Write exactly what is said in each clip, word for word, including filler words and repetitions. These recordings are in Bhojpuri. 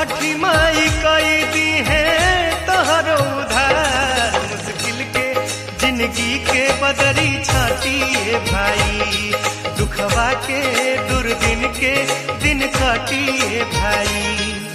छठी माई कई दी है तोहरो उधार, मुश्किल के जिंदगी के बदरी छाटिए भाई, दुखवा के दुर्दिन के दिन काटिए भाई।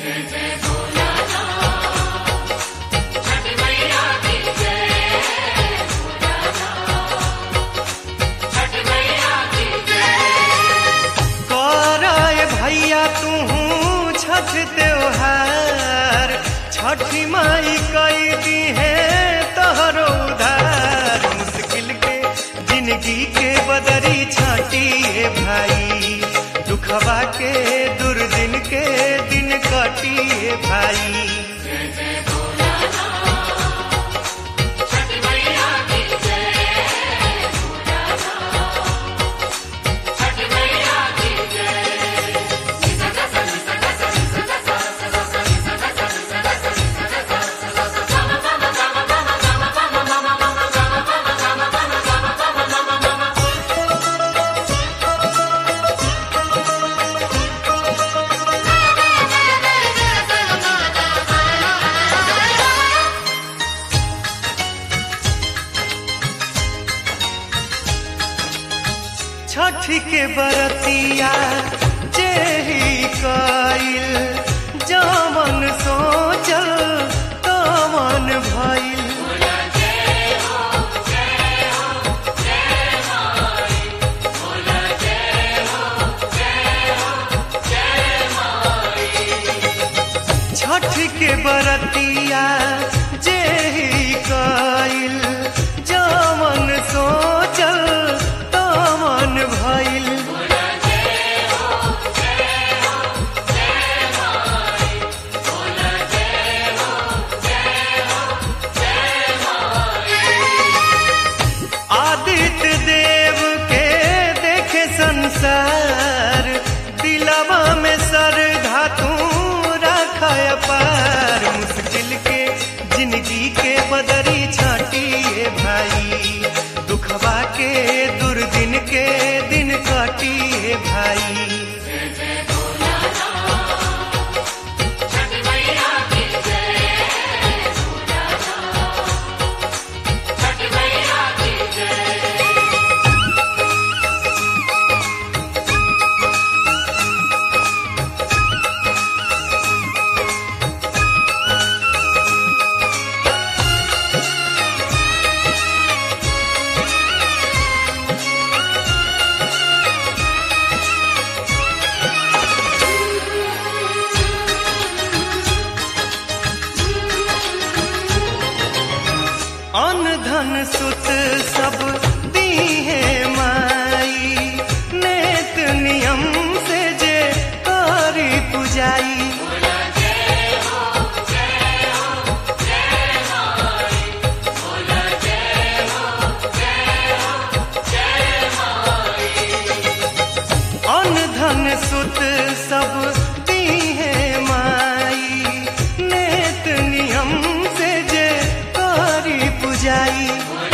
भैया तू छठ त्योहार, छठी माई कई दी है तोहरो उधार, मुश्किल के जिंदगी के बदरी छाटिए भाई, दुखवा के दुर्दिन के दिन काटिए भाई। छठी के बरतिया जेही कइल, जमन सोचल तमन भइल, छठी के बरतिया जेही कइल, जमन सोचल भइल, आदित्य देव के देखे संसार, दिलवा में श्रद्धा तू रखा पार, मुश्किल के जिंदगी के बदरी छाटिए भाई, दुखवा के दुर्दिन के दिन काटिए भाई। अन्न धन सुत सब दी है माई, नेत नियम से जे करी पुजाई, अन्न धन सुत सब दी है माई, नेत नियम से जे करी पुजाई,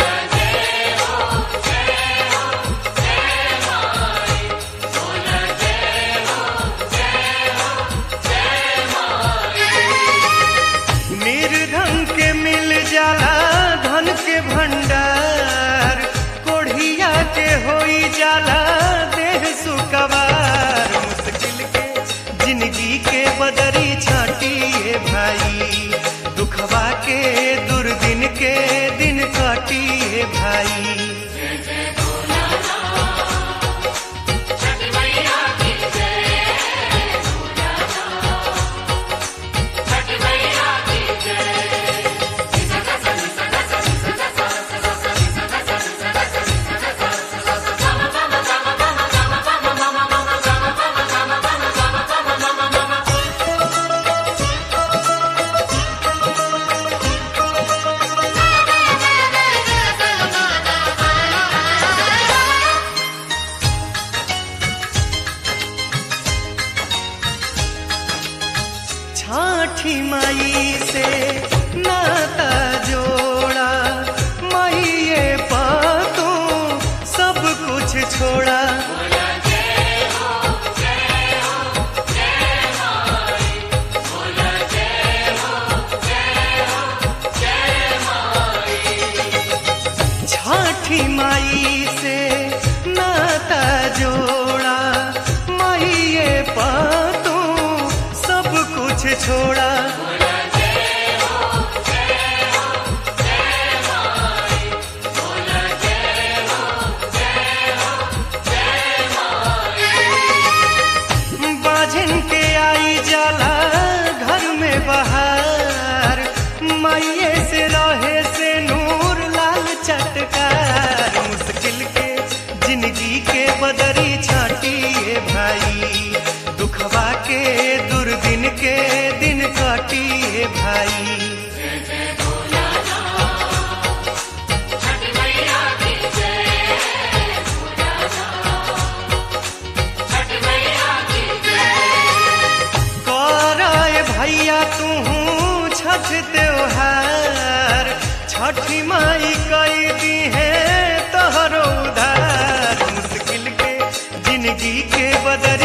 निर्धन के मिल जाला धन के भंडार, कोढ़िया के होई जाला देह सुकवार, मुश्किल के जिंदगी के बदरी छाटिए भाई, दुखवा के दुर्दिन के दिन काटिए भाई। त्योहार छठी माई कई दी है तोहरो उधार। मुश्किल के जिंदगी के बदल